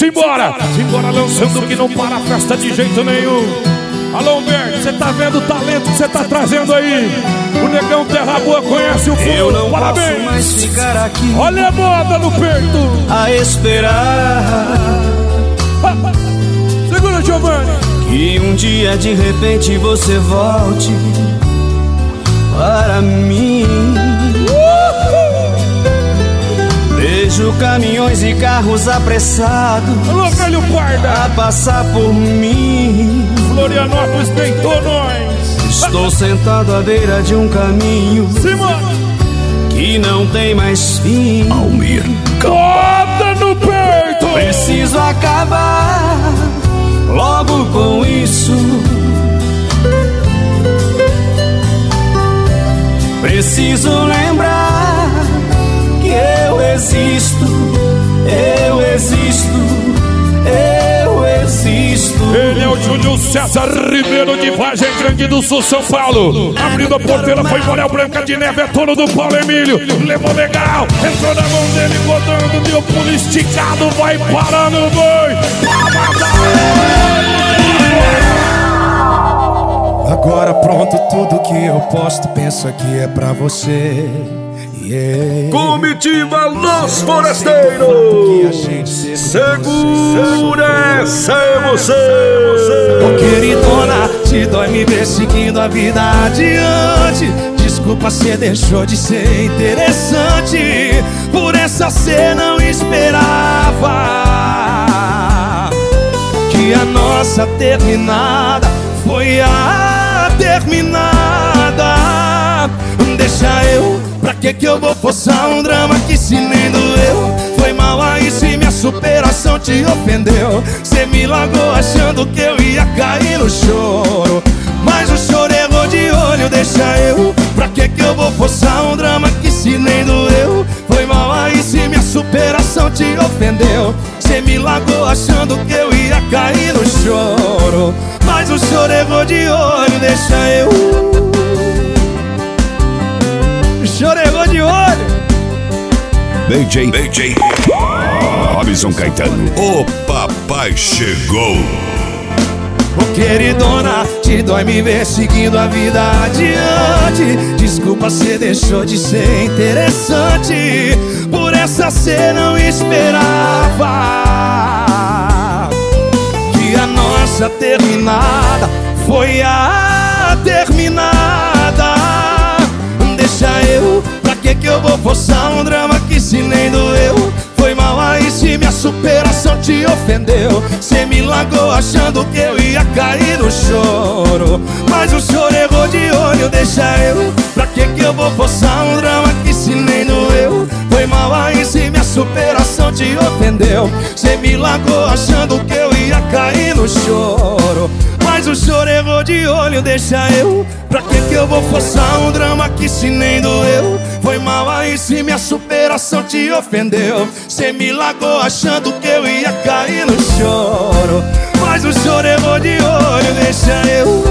Simbora! Simbora lançando que não para a festa de jeito nenhum. Alô, Humberto, você tá vendo o talento que você tá trazendo aí? O Negão Terra Boa conhece o Eu fogo. não Parabéns! posso mais ficar aqui Olha a moda no peito. a esperar Segura, Giovanni. que um dia de repente você volte para mim. Vejo caminhões e carros apressados Alô, velho guarda. a passar por mim. Florianópolis deitou nós. Estou sentado à beira de um caminho Simbora! que não tem mais fim. Almir Moda no peito. Preciso acabar logo com isso. Preciso lembrar que eu existo, eu existo, eu existo. Ele é o Júlio César Ribeiro de Vargem Grande do Sul, São Paulo. Abrindo a porteira foi Morel Branca de Neve, é dono do Paulo Emílio. Levou legal, entrou na mão dele, rodando, deu pulo esticado, vai parando o boi. Agora pronto, tudo que eu posto, penso que é pra você. Comitiva Los Forasteiros. Segura essa emoção. Ô queridona, te dói me ver seguindo a vida adiante. Desculpa, cê deixou de ser interessante. Por essa cê não esperava que a nossa terminada foi a terminada. Deixa eu, pra que eu vou forçar um drama que se nem doeu? Foi mal aí se minha superação te ofendeu. Cê me largou achando que eu ia cair no choro, mas o choro errou de olho. Deixa eu, pra que eu vou forçar um drama que se nem doeu? Foi mal aí se minha superação te ofendeu. Cê me largou achando que eu ia cair no choro, mas o choro errou de olho. Deixa eu, chorou de olho. DJ Robson Caetano, o papai chegou. Ô queridona, te dói me ver seguindo a vida adiante. Desculpa, cê deixou de ser interessante. Por essa cê não esperava que a nossa terminada foi a terminada. Deixa eu, pra que eu vou forçar um drama que se nem doeu? Foi mal aí se minha superação te ofendeu. Cê me largou achando que eu ia cair no choro, mas o choro errou de olho. Deixa eu, pra que eu vou forçar um drama que se nem doeu? Foi mal aí se minha superação te ofendeu. Cê me largou achando que eu ia cair no choro, mas o choro errou de olho. Deixa eu, pra que eu vou forçar um drama que se nem doeu? Foi mal aí se minha superação te ofendeu. Cê me largou achando que eu ia cair no choro, mas o choro errou de olho. Deixa eu,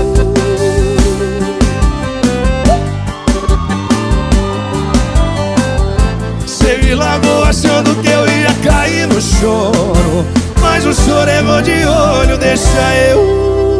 cê me largou achando que eu ia cair no choro, mas o choro errou de olho. Deixa eu,